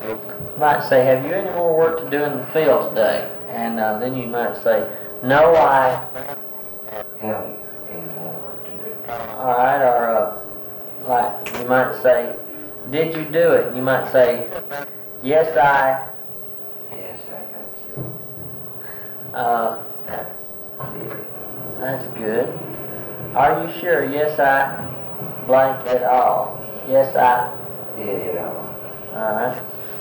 You might say, have you any more work to do in the field today? And then you might say, no, I haven't any more work to do. Alright, or like you might say, did you do it? You might say, yes, I. Yes, I got you. Did it. That's good. Are you sure? Yes, I blank it all. Yes, I. Did it all. Alright.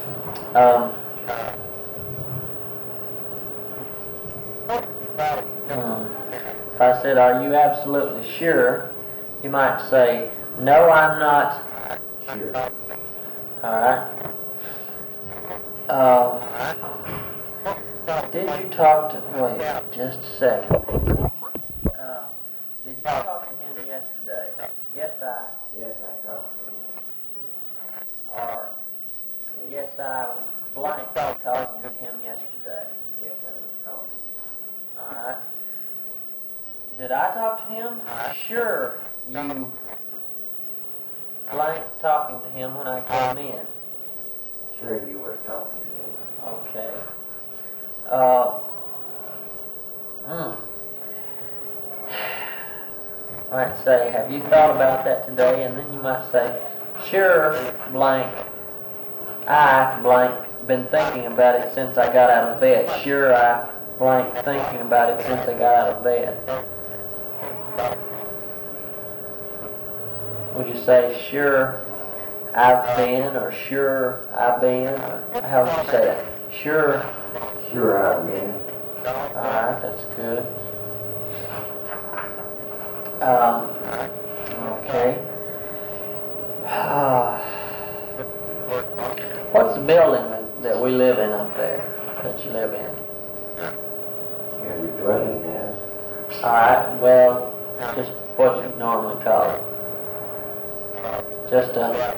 If I said, are you absolutely sure? You might say, no, I'm not. Sure. Alright. Did you talk to, wait, just a second. Did you talk to him yesterday? Yes, I. Yes, I talked to him. Or, yes, I blank talking to him yesterday. Yes, I was talking. Alright. Did I talk to him? Sure, you blank talking to him when I came in. Sure, you were talking to him. Okay. Might say, have you thought about that today? And then you might say, sure, blank, I, blank, been thinking about it since I got out of bed. Sure, I, blank, thinking about it since I got out of bed. Would you say, sure, I've been, or sure, I've been, or how would you say that? Sure. Sure, I've been. Alright, that's good. Okay. What's the building that we live in up there, that you live in? Yeah, your dwelling house. Alright, well, just what you normally call it. Just a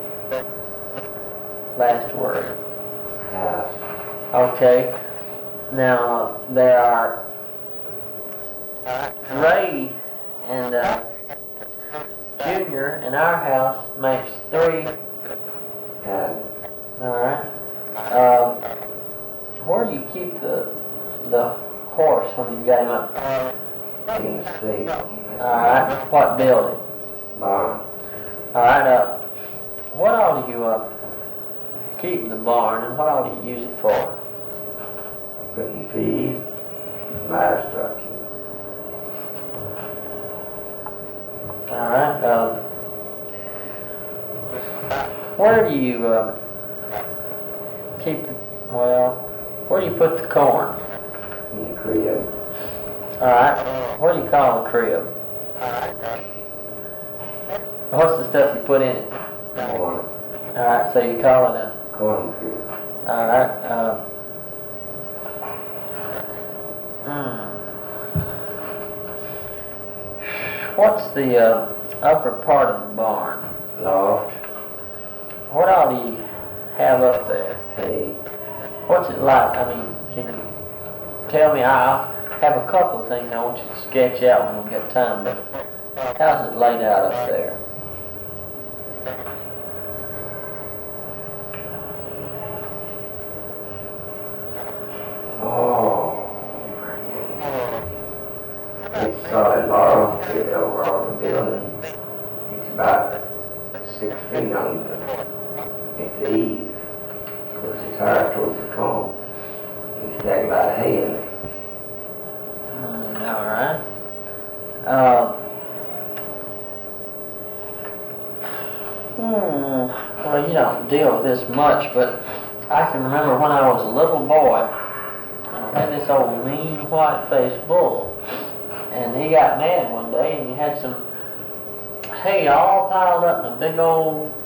last word. House. Okay. Now, there are Ray and Junior in our house makes 3. Houses. Alright. Where do you keep the horse when you got him up? In the stable. Alright. What building? Barn. Alright, what all do you keep in the barn, and what all do you use it for? Putting feed, livestock. Alright, where do you keep where do you put the corn? In the crib. Alright, what do you call the crib? What's the stuff you put in it? Corn. Alright, so you call it a... Corn crib. Alright, What's the upper part of the barn? Loft. What all do you have up there? Hay. What's it like? I mean, can you tell me? I'll have a couple of things I want you to sketch out when we get time, but how's it laid out up there? Oh. It's solid log fit over all the building. It's about 6 feet on the eaves. Because it's higher towards the cone. You stack a lot of hay in it. Alright. Well, you don't deal with this much, but I can remember when I was a little boy, I had this old mean white-faced bull, and he got mad one day, and he had some hay all piled up in a big old